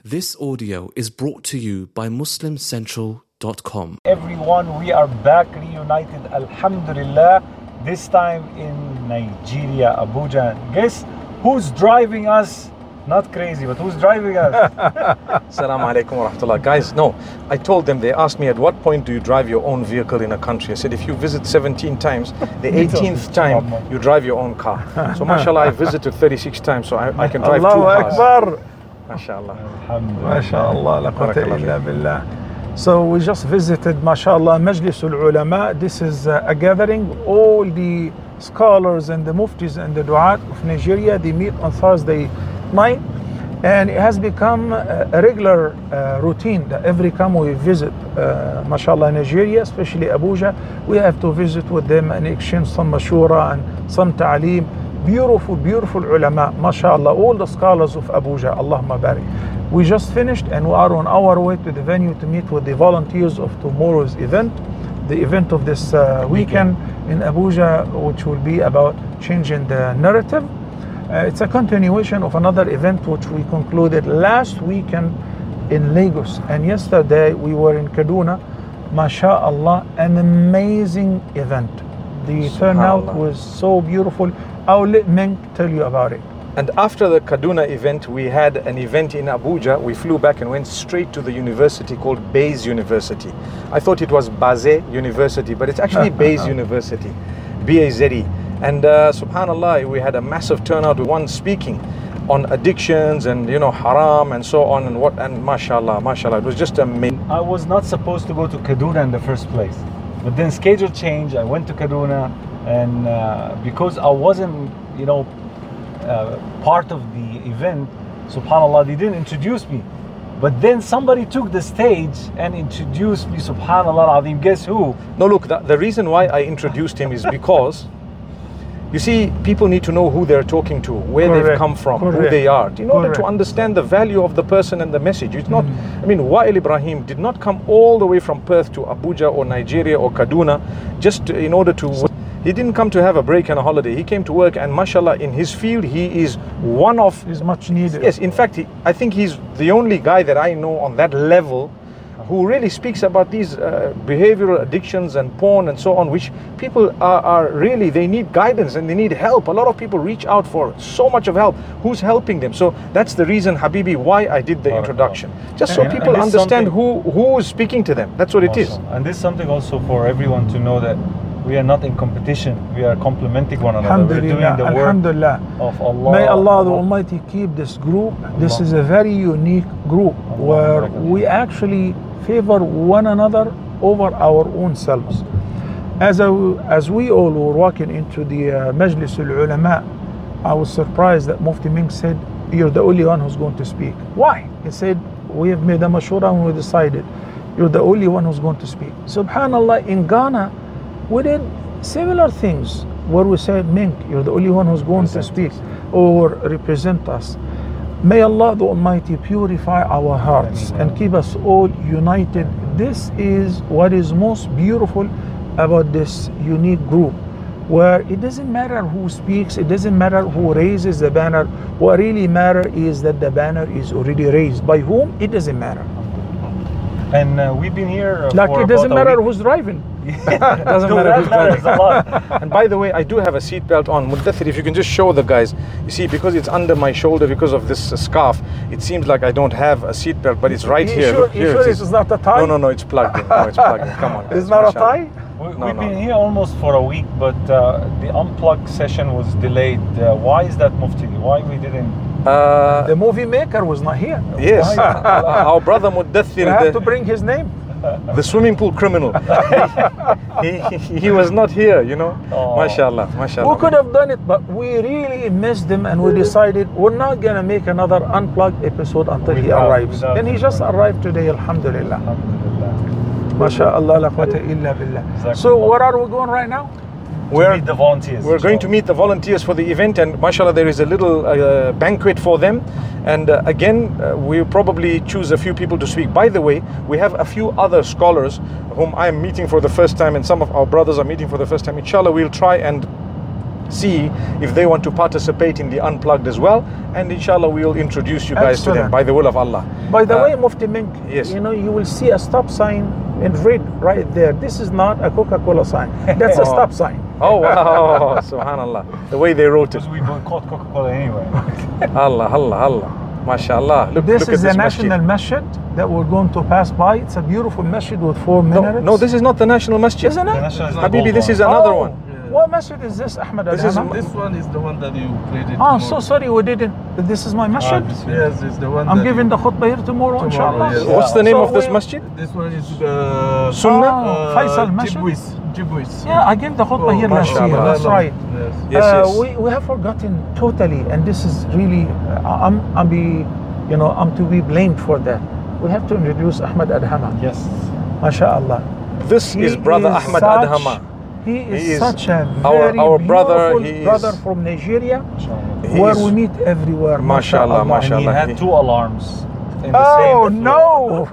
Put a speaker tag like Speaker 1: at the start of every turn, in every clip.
Speaker 1: This audio is brought to you by MuslimCentral.com.
Speaker 2: Everyone, we are back reunited, Alhamdulillah, this time in Nigeria, Abuja. Guess who's driving us? Not crazy, but who's driving us?
Speaker 3: Assalamu alaikum wa rahmatullah. Guys, no, I told them, they asked me, at what point do you drive your own vehicle in a country? I said, if you visit 17 times, the 18th time you drive your own car. So mashallah, I visited 36 times, so I can drive
Speaker 4: Allahu
Speaker 3: two cars.
Speaker 4: Akbar.
Speaker 3: Mashallah.
Speaker 4: MashaAllah, la quwwata illa billah. So we just visited, mashallah, Majlis al-Ulama. This is a gathering. All the scholars and the muftis and the du'at of Nigeria, they meet on Thursday night. And it has become a regular routine that every time we visit, mashallah, Nigeria, especially Abuja, we have to visit with them and exchange some mashura and some ta'aleem. Beautiful, beautiful ulama, mashallah, all the scholars of Abuja, Allahumma barik. We just finished and we are on our way to the venue to meet with the volunteers of tomorrow's event, the event of this weekend in Abuja, which will be about changing the narrative. It's a continuation of another event which we concluded last weekend in Lagos. And yesterday we were in Kaduna, mashallah, an amazing event. The turnout was so beautiful. I'll let Meng tell you about it.
Speaker 3: And after the Kaduna event, we had an event in Abuja. We flew back and went straight to the university called Bayes University. I thought it was Baze University, but it's actually Bayes University, B-A-Z-E. And subhanallah, we had a massive turnout with one speaking on addictions and, you know, haram and so on and mashallah, mashallah. It was just amazing.
Speaker 2: I was not supposed to go to Kaduna in the first place, but then schedule changed. I went to Kaduna, and because I wasn't, you know, part of the event, subhanallah, they didn't introduce me. But then somebody took the stage and introduced me, subhanallah al-azim. Guess who?
Speaker 3: No, look, the reason why I introduced him is because, you see, people need to know who they're talking to, where they've come from, who they are, in order to understand the value of the person and the message. It's not, I mean, Wa'il Ibrahim did not come all the way from Perth to Abuja or Nigeria or Kaduna just in order to... He didn't come to have a break and a holiday. He came to work, and mashallah, in his field, he is one of...
Speaker 4: He's much needed.
Speaker 3: Yes, in fact, I think he's the only guy that I know on that level who really speaks about these behavioral addictions and porn and so on, which people are really, they need guidance and they need help. A lot of people reach out for so much of help. Who's helping them? So that's the reason, Habibi, why I did the introduction. Just so people understand who is speaking to them. That's what it is.
Speaker 2: And this is something also for everyone to know, that we are not in competition. We are complementing one another. We're doing the work of Allah.
Speaker 4: May Allah the Almighty keep this group. This is a very unique group where we actually favor one another over our own selves. As we all were walking into the Majlis al-Ulama, I was surprised that Mufti Meng said, "You're the only one who's going to speak." Why? He said, "We have made a mashura and we decided you're the only one who's going to speak." Subhanallah, in Ghana, we did similar things where we said, "Meng, you're the only one who's going to speak or represent us." May Allah the Almighty purify our hearts and keep us all united. This is what is most beautiful about this unique group, where it doesn't matter who speaks, it doesn't matter who raises the banner. What really matters is that the banner is already raised. By whom? It doesn't matter.
Speaker 2: And we've been here
Speaker 4: like it doesn't matter who's driving.
Speaker 2: It doesn't matter who's driving. A lot.
Speaker 3: And by the way, I do have a seatbelt on. Muddathir, if you can just show the guys. You see, because it's under my shoulder because of this scarf, it seems like I don't have a seatbelt, but it's right here.
Speaker 4: Sure, here it is. It's not a tie?
Speaker 3: No, it's plugged in. No, it's plugged in. Come on, guys.
Speaker 4: It's not a tie?
Speaker 2: We've been here almost for a week, but the unplugged session was delayed. Why is that, Mufti? Why we didn't?
Speaker 4: The movie maker was not here.
Speaker 3: Yes, our brother Muddathir.
Speaker 4: You have to bring his name.
Speaker 3: The swimming pool criminal. he was not here, you know. Mashallah, mashallah.
Speaker 4: We could have done it, but we really missed him, and we decided we're not gonna make another unplugged episode until he arrives. And he just arrived today, alhamdulillah. MashaAllah, la quwwata illa billah. So where are we going right now?
Speaker 2: We're meet the volunteers.
Speaker 3: We're going to meet the volunteers for the event, and mashallah, there is a little banquet for them. And again, we'll probably choose a few people to speak. By the way, we have a few other scholars whom I am meeting for the first time, and some of our brothers are meeting for the first time. Inshallah, we'll try and see if they want to participate in the Unplugged as well. And inshallah, we will introduce you guys to them
Speaker 4: Excellent.
Speaker 3: by the will of Allah.
Speaker 4: By the way, Mufti Menk,
Speaker 3: yes.
Speaker 4: you know, you will see a stop sign in red right there. This is not a Coca-Cola sign. That's a stop sign.
Speaker 3: Oh wow, subhanallah. The way they wrote it.
Speaker 2: Because we boycott Coca-Cola anyway.
Speaker 3: Allah, Allah, Allah. MashaAllah. Look,
Speaker 4: This
Speaker 3: look
Speaker 4: is
Speaker 3: at
Speaker 4: the
Speaker 3: this
Speaker 4: national masjid that we're going to pass by. It's a beautiful masjid with 4 minarets.
Speaker 3: No, this is not the national masjid.
Speaker 4: Isn't it?
Speaker 2: The national is the
Speaker 3: Habibi,
Speaker 2: gold
Speaker 3: this is
Speaker 2: one.
Speaker 3: another
Speaker 4: Oh,
Speaker 3: one.
Speaker 4: What masjid is this, Ahmed
Speaker 3: This is-
Speaker 4: Adham?
Speaker 5: This one is the one that you played it.
Speaker 4: Oh, so sorry, we didn't. This is my masjid.
Speaker 5: Yes, it's the one.
Speaker 4: I'm
Speaker 5: that
Speaker 4: giving
Speaker 5: you,
Speaker 4: the khutbah here tomorrow, inshallah.
Speaker 5: yes.
Speaker 3: What's the name
Speaker 4: So
Speaker 3: of this
Speaker 4: we-
Speaker 3: masjid?
Speaker 5: This one is
Speaker 3: Sunnah?
Speaker 4: Faisal Masjid?
Speaker 5: Jibwis.
Speaker 4: Yeah, I gave the khutbah here last year.
Speaker 3: mashallah.
Speaker 4: That's right.
Speaker 5: Yes.
Speaker 3: Yes, yes.
Speaker 4: We have forgotten totally, and this is really I'm to be blamed for that. We have to introduce Ahmed Adhama.
Speaker 2: Yes.
Speaker 4: MashaAllah.
Speaker 3: This is Brother Ahmed Adhama.
Speaker 4: He
Speaker 3: He
Speaker 4: is
Speaker 3: is
Speaker 4: such a
Speaker 3: our
Speaker 4: very
Speaker 3: brother.
Speaker 4: beautiful
Speaker 3: He is-
Speaker 4: brother from Nigeria,
Speaker 3: He
Speaker 4: where
Speaker 3: is-
Speaker 4: we meet everywhere.
Speaker 3: Mashallah,
Speaker 2: And
Speaker 3: mashallah.
Speaker 2: he had 2 alarms. In the
Speaker 4: Oh
Speaker 2: same
Speaker 4: no!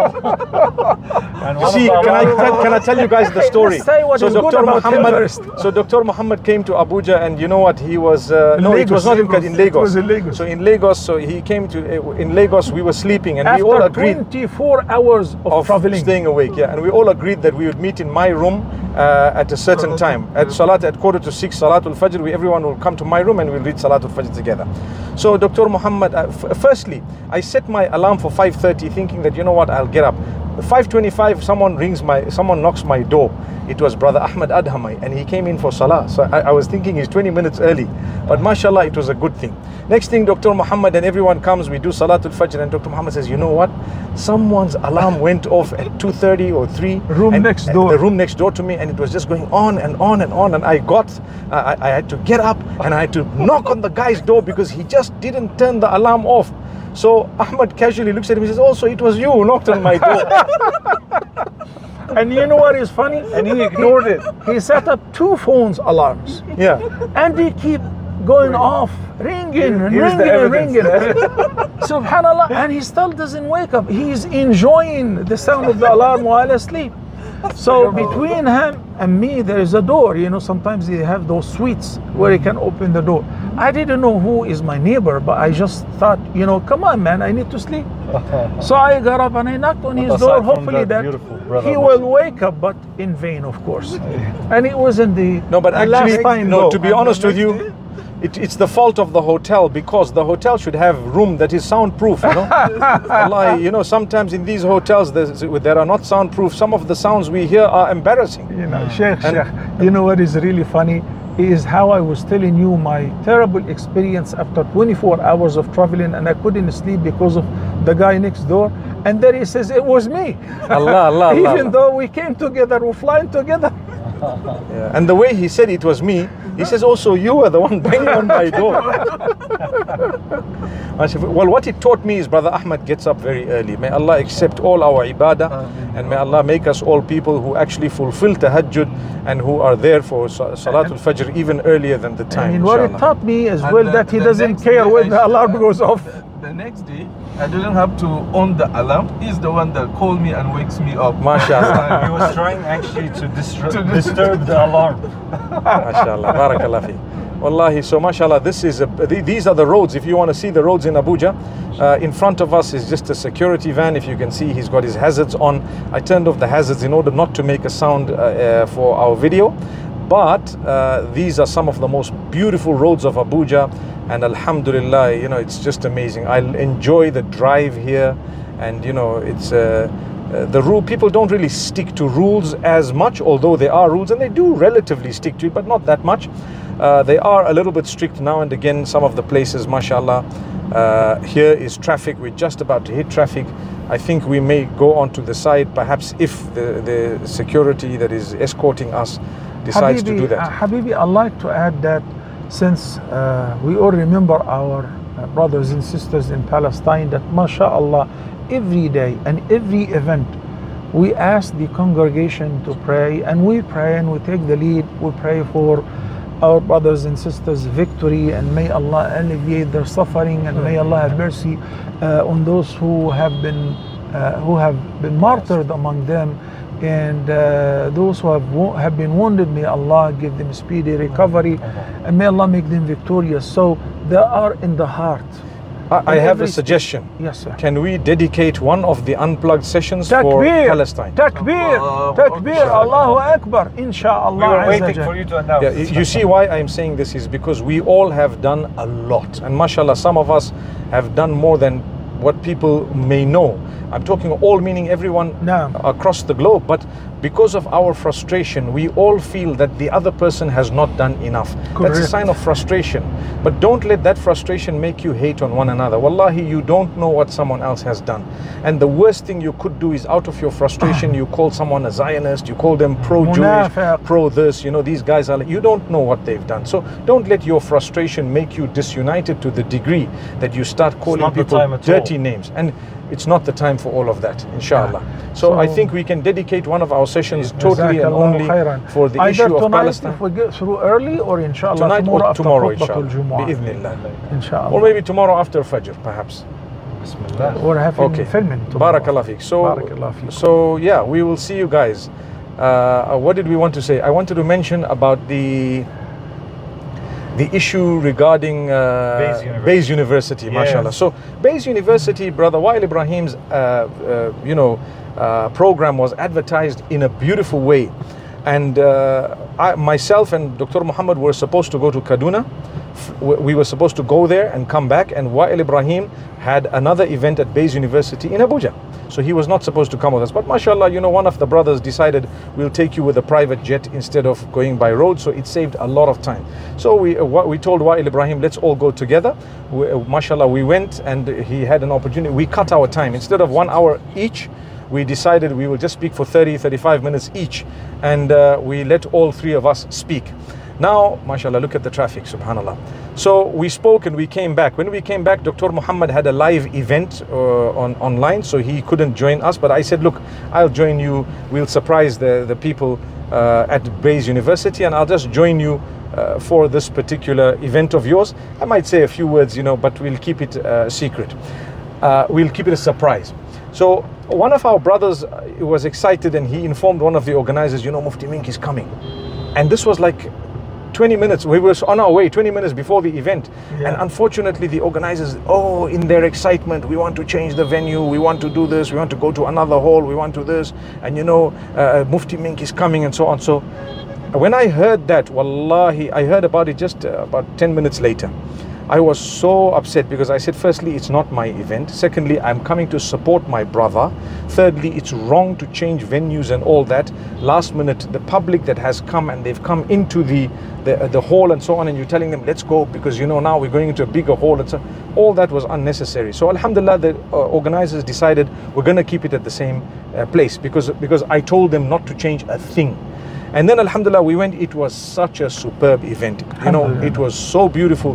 Speaker 2: And one
Speaker 3: See,
Speaker 2: of the alarms-
Speaker 3: can I tell you guys the story?
Speaker 4: Let's say what is good about him first.
Speaker 3: So Dr. Muhammad came to Abuja, and you know what? He was no, it was
Speaker 4: Lagos.
Speaker 3: not in
Speaker 4: It was
Speaker 3: Lagos.
Speaker 4: in Lagos.
Speaker 3: So in Lagos, so he came to in Lagos. We were sleeping, and we all
Speaker 4: After
Speaker 3: agreed
Speaker 4: 24 hours of traveling.
Speaker 3: staying awake. Yeah, and we all agreed that we would meet in my room at a certain time. At Salat at 5:45, Salatul Fajr, everyone will come to my room and we'll read Salatul Fajr together. So Dr. Muhammad, firstly, I set my alarm for 5:30, thinking that, you know what, I'll get up. 5:25, someone knocks my door. It was Brother Ahmed Adham, and he came in for Salah. So I was thinking he's 20 minutes early, but mashallah, it was a good thing. Next thing, Dr. Muhammad and everyone comes, we do Salatul Fajr, and Dr. Muhammad says, you know what? Someone's alarm went off at 2:30 or 3.
Speaker 4: Room
Speaker 3: and
Speaker 4: next door.
Speaker 3: The room next door to me, and it was just going on and on and on. And I had to get up and I had to knock on the guy's door because he just didn't turn the alarm off. So Ahmed casually looks at him and says, "Oh, so it was you who knocked on my door."
Speaker 4: And you know what is funny?
Speaker 2: And he ignored it.
Speaker 4: He set up 2 phones alarms,
Speaker 3: Yeah.
Speaker 4: and they keep going off, ringing and
Speaker 2: Here's the
Speaker 4: ringing and
Speaker 2: evidence.
Speaker 4: ringing. Subhanallah, and he still doesn't wake up. He's enjoying the sound of the alarm while asleep. So between him and me, there is a door. You know, sometimes they have those suites where you can open the door. I didn't know who is my neighbor, but I just thought, you know, come on, man, I need to sleep. So I got up and I knocked on his
Speaker 2: Aside
Speaker 4: door,
Speaker 2: from
Speaker 4: hopefully
Speaker 2: that
Speaker 4: that
Speaker 2: beautiful brother
Speaker 4: he will wake up, but in vain, of course. And it wasn't the
Speaker 3: No, but
Speaker 4: last
Speaker 3: actually,
Speaker 4: time,
Speaker 3: no.
Speaker 4: though.
Speaker 3: To be honest with you, it's the fault of the hotel, because the hotel should have room that is soundproof. You know, Wallahi, you know, sometimes in these hotels there are not soundproof. Some of the sounds we hear are embarrassing.
Speaker 4: You know, Sheikh, you know what is really funny is how I was telling you my terrible experience after 24 hours of traveling, and I couldn't sleep because of the guy next door. And then he says it was me.
Speaker 3: Allah, Allah,
Speaker 4: Even
Speaker 3: Allah.
Speaker 4: though we came together, we're flying together.
Speaker 3: Yeah. And the way he said it was me, he says also you were the one banging on my door. Well, what it taught me is Brother Ahmed gets up very early. May Allah accept all our ibadah, and may Allah make us all people who actually fulfill tahajjud and who are there for Salatul Fajr even earlier than the time.
Speaker 4: I mean, what it
Speaker 3: inshallah.
Speaker 4: taught me as
Speaker 5: And
Speaker 4: well,
Speaker 5: the-
Speaker 4: that he
Speaker 5: the
Speaker 4: doesn't
Speaker 5: next
Speaker 4: care
Speaker 5: day
Speaker 4: when the
Speaker 5: I-
Speaker 4: alarm goes off.
Speaker 5: The next day, I didn't have to on the alarm. He's the one that called me and wakes me up.
Speaker 3: MashaAllah.
Speaker 2: He was trying actually to disturb the alarm.
Speaker 3: MashaAllah, barakallah fi. Wallahi, so mashallah, these are the roads. If you want to see the roads in Abuja, in front of us is just a security van. If you can see, he's got his hazards on. I turned off the hazards in order not to make a sound for our video. But these are some of the most beautiful roads of Abuja, and alhamdulillah, you know, it's just amazing. I enjoy the drive here, and you know, it's the rule. People don't really stick to rules as much, although there are rules, and they do relatively stick to it, but not that much. They are a little bit strict now and again. Some of the places, mashallah. Here is traffic. We're just about to hit traffic. I think we may go onto the side, perhaps, if the security that is escorting us decides to do that.
Speaker 4: Habibi, I'd like to add that since we all remember our brothers and sisters in Palestine, that mashallah, every day and every event, we ask the congregation to pray, and we pray and we take the lead. We pray for our brothers and sisters' victory, and may Allah alleviate their suffering, and may Allah have mercy on those who have been martyred among them. And those who have been wounded, may Allah give them speedy recovery, and may Allah make them victorious. So they are in the heart.
Speaker 3: I have a suggestion.
Speaker 4: Yes, sir.
Speaker 3: Can we dedicate one of the unplugged sessions
Speaker 4: Takbir,
Speaker 3: for Palestine?
Speaker 4: Takbir, Takbir, Allahu Akbar, Insha'Allah.
Speaker 2: We were waiting for you to announce.
Speaker 3: Yeah, you see why I am saying this is because we all have done a lot. And mashallah, some of us have done more than what people may know. I'm talking all, meaning everyone across the globe. But because of our frustration, we all feel that the other person has not done enough.
Speaker 4: Correct.
Speaker 3: That's a sign of frustration. But don't let that frustration make you hate on one another. Wallahi, you don't know what someone else has done. And the worst thing you could do is, out of your frustration, you call someone a Zionist, you call them pro-Jewish, pro-this, you know, these guys are, you don't know what they've done. So don't let your frustration make you disunited to the degree that you start calling people dirty names. And it's not the time for all of that, inshallah. So I think we can dedicate one of our sessions totally and only for the issue of Palestine.
Speaker 4: If we get through early, or inshallah
Speaker 3: tonight or tomorrow, inshallah.
Speaker 4: Bi-idhnillah. Inshallah.
Speaker 3: Or maybe tomorrow after Fajr, perhaps.
Speaker 2: Bismillah.
Speaker 4: Or having filming tomorrow.
Speaker 3: Barakallah fiqh. So yeah, we will see you guys. What did we want to say? I wanted to mention about the issue regarding Bayes University, mashallah. So Bayes University, Brother Wael Ibrahim's program was advertised in a beautiful way, and myself and Dr. Muhammad were supposed to go to Kaduna. We were supposed to go there and come back, and Wael Ibrahim had another event at Bayes University in Abuja. So he was not supposed to come with us. But mashallah, one of the brothers decided, we'll take you with a private jet instead of going by road. So it saved a lot of time. So we told Wael Ibrahim, let's all go together. Mashallah, we went, and he had an opportunity. We cut our time. Instead of 1 hour each, we decided we will just speak for 35 minutes each. And we let all three of us speak. Now, mashallah, look at the traffic, subhanallah. So we spoke and we came back. When we came back, Dr. Muhammad had a live event online, so he couldn't join us. But I said, look, I'll join you. We'll surprise the people at Bayes University, and I'll just join you for this particular event of yours. I might say a few words, but we'll keep it secret. We'll keep it a surprise. So one of our brothers was excited, and he informed one of the organizers, Mufti Menk is coming. And this was like 20 minutes, we were on our way 20 minutes before the event. And unfortunately the organizers, in their excitement, we want to change the venue, we want to do this, we want to go to another hall, we want to this, and Mufti Menk is coming, and so on. So when I heard that, wallahi, I heard about it just about 10 minutes later. I was so upset because I said, firstly, it's not my event. Secondly, I'm coming to support my brother. Thirdly, it's wrong to change venues and all that. Last minute, the public that has come, and they've come into the hall and so on, and you're telling them, let's go, because now we're going into a bigger hall. And so all that was unnecessary. So alhamdulillah, the organizers decided we're going to keep it at the same place because I told them not to change a thing. And then alhamdulillah, we went. It was such a superb event. It was so beautiful.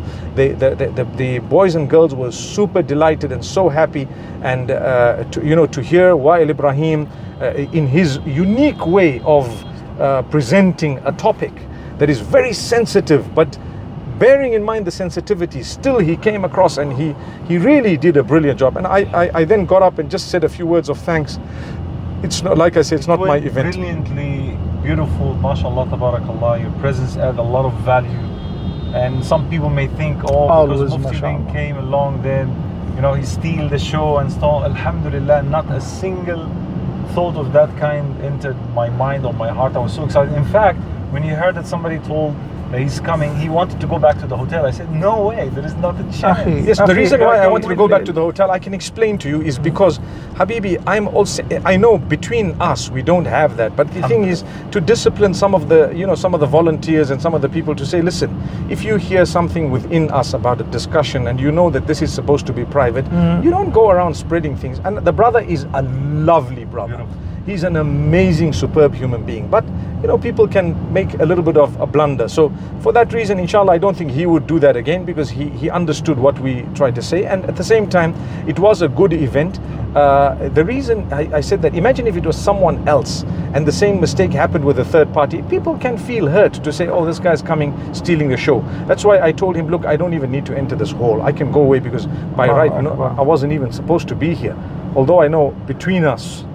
Speaker 3: The boys and girls were super delighted and so happy. And to hear Wael Ibrahim in his unique way of presenting a topic that is very sensitive, but bearing in mind the sensitivity, still he came across, and he really did a brilliant job. And I then got up and just said a few words of thanks. It's not, like I said, it's not my event.
Speaker 2: Brilliantly beautiful, mashallah, tabarakallah. Your presence adds a lot of value. And some people may think, because Mufti Menk came along, then he steal the show and stole. Alhamdulillah, not a single thought of that kind entered my mind or my heart. I was so excited. In fact, when he heard that somebody told that he's coming, he wanted to go back to the hotel. I said, no way, there is not a chance.
Speaker 3: Yes, the reason why I wanted to go back to the hotel, I can explain to you, is because, Habibi, I know between us we don't have that, but the thing is to discipline some of the volunteers and some of the people to say, listen, if you hear something within us about a discussion and you know that this is supposed to be private, you don't go around spreading things. And the brother is a lovely brother. Beautiful. He's an amazing, superb human being. But, people can make a little bit of a blunder. So for that reason, inshallah, I don't think he would do that again, because he understood what we tried to say. And at the same time, it was a good event. The reason I said that, imagine if it was someone else and the same mistake happened with a third party. People can feel hurt to say, this guy's coming, stealing the show. That's why I told him, look, I don't even need to enter this hall. I can go away, because by right, I wasn't even supposed to be here. Although I know between us,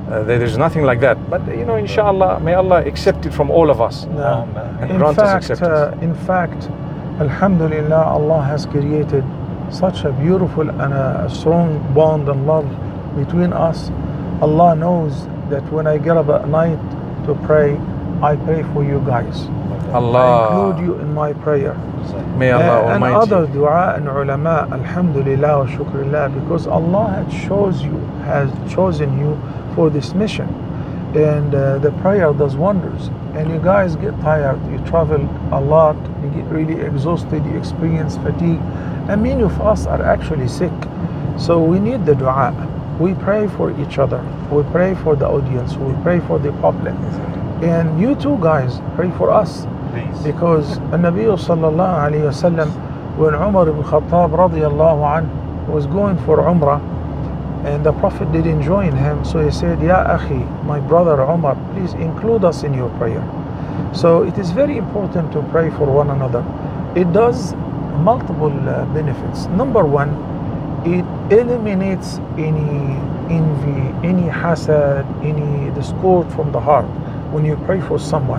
Speaker 3: There is nothing like that. But inshallah, may Allah accept it from all of us.
Speaker 4: No.
Speaker 3: And grant us acceptance.
Speaker 4: In fact, alhamdulillah, Allah has created such a beautiful and a strong bond and love between us. Allah knows that when I get up at night to pray, I pray for you guys.
Speaker 3: Allah.
Speaker 4: I include you in my prayer.
Speaker 3: May Allah
Speaker 4: And
Speaker 3: Almighty.
Speaker 4: other dua and ulama, alhamdulillah wa shukrullah, because Allah has chosen you for this mission. And the prayer does wonders. And you guys get tired, you travel a lot, you get really exhausted, you experience fatigue. And many of us are actually sick. So we need the dua. We pray for each other. We pray for the audience. We pray for the public. And you too guys, pray for us.
Speaker 2: Please.
Speaker 4: Because Nabi sallallahu alayhi wasallam, when Umar ibn Khattab radiyallahu anhu was going for Umrah, and the Prophet didn't join him, so he said, Ya akhi, my brother Umar, please include us in your prayer. So it is very important to pray for one another. It does multiple benefits. Number one, it eliminates any envy, any hasad, any discord from the heart when you pray for someone.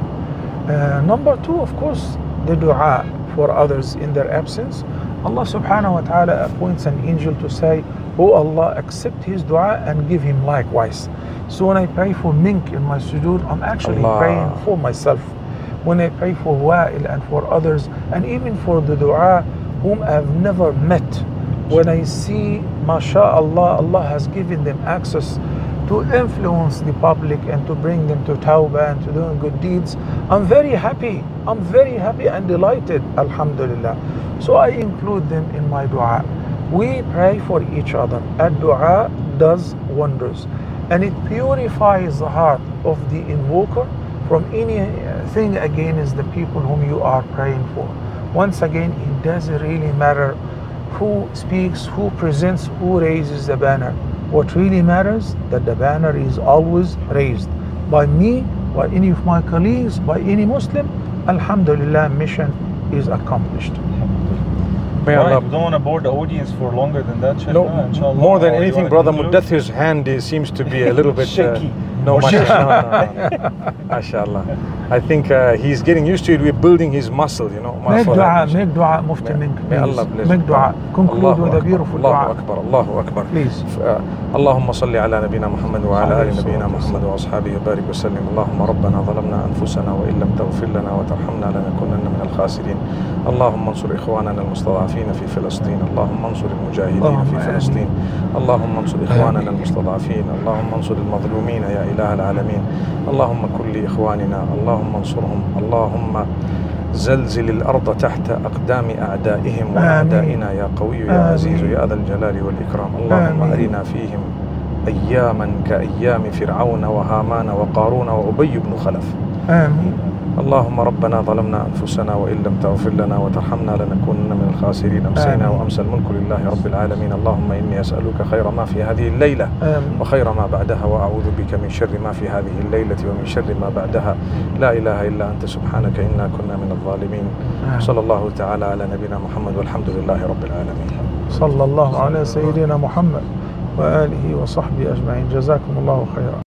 Speaker 4: Number two, of course, the dua for others in their absence. Allah subhanahu wa ta'ala appoints an angel to say, Oh Allah, accept his dua and give him likewise. So when I pray for Mink in my sujood, I'm actually praying for myself. When I pray for Wa'il and for others, and even for the dua whom I've never met, when I see, mashallah, Allah has given them access to influence the public and to bring them to tawbah and to doing good deeds, I'm very happy. I'm very happy and delighted, alhamdulillah. So I include them in my dua. We pray for each other. Ad-dua does wonders. And it purifies the heart of the invoker from anything against the people whom you are praying for. Once again, it doesn't really matter who speaks, who presents, who raises the banner. What really matters that the banner is always raised by me, by any of my colleagues, by any Muslim. Alhamdulillah, mission is accomplished.
Speaker 3: May
Speaker 2: Right,
Speaker 3: Allah.
Speaker 2: we don't want to bore the audience for longer than that, Shaykh.
Speaker 3: No,
Speaker 2: Inshallah.
Speaker 3: more than
Speaker 2: Or you
Speaker 3: anything,
Speaker 2: wanna
Speaker 3: Brother
Speaker 2: conclude?
Speaker 3: Muddathir's hand seems to be a little bit
Speaker 2: Shaky.
Speaker 3: No,
Speaker 2: Or
Speaker 3: mashallah. MashaAllah. I think he's getting used to it. We're building his muscle,
Speaker 4: Make dua, Mufti Mink.
Speaker 3: May Allah bless.
Speaker 4: Make dua. Conclude with a beautiful
Speaker 3: Allahu
Speaker 4: dua.
Speaker 3: Akbar, Allahu Akbar.
Speaker 4: Please.
Speaker 3: اللهم صل على نبينا محمد وعلى آل نبينا محمد وأصحابه وبارك وسلم. اللهم ربنا ظلمنا أنفسنا وإن لم تغفر لنا وترحمنا لنكونن من الخاسرين. اللهم انصر إخواننا المستضعفين في فلسطين. اللهم انصر المجاهدين في فلسطين. اللهم انصر إخواننا المستضعفين. اللهم انصر المظلومين يا إله العالمين. اللهم كن لإخواننا. اللهم انصرهم. اللهم زلزل الأرض تحت أقدام أعدائهم وأعدائنا يا قوي يا عزيز يا ذا الجلال والإكرام. اللهم أرنا فيهم أياما كأيام فرعون وهامان وقارون وأبي بن خلف.
Speaker 4: آمين.
Speaker 3: اللهم ربنا ظلمنا أنفسنا وإن لم تغفر لنا وترحمنا لنكونن من الخاسرين. أمسينا وأمسى الملك لله رب العالمين. اللهم إني أسألك خير ما في هذه الليلة وخير ما بعدها وأعوذ بك من شر ما في هذه الليلة ومن شر ما بعدها. لا إله إلا أنت سبحانك إنا كنا من الظالمين. صلى الله تعالى على نبينا محمد والحمد لله رب العالمين.
Speaker 4: صلى الله على سيدنا محمد وآله وصحبه أجمعين. جزاكم الله خيرا.